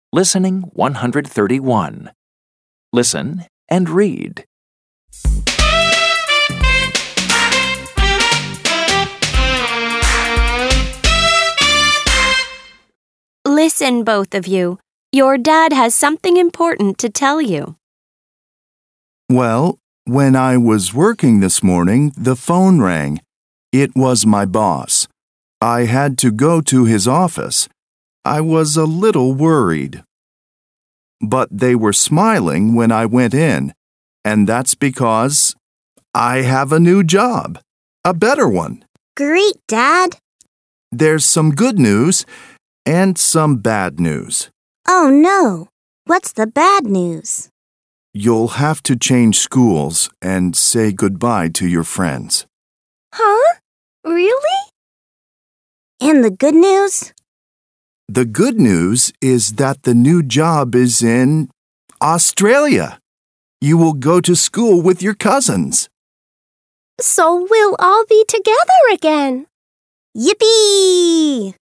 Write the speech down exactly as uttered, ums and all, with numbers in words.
Listening one hundred thirty-one. Listen and read. Listen, both of you. Your dad has something important to tell you. Well, when I was working this morning, the phone rang. It was my boss. I had to go to his office. I was a little worried. But they were smiling when I went in, and that's because I have a new job, a better one. Great, Dad. There's some good news and some bad news. Oh, no. What's the bad news? You'll have to change schools and say goodbye to your friends. Huh? Really? And the good news? The good news is that the new job is in Australia. You will go to school with your cousins. So we'll all be together again. Yippee!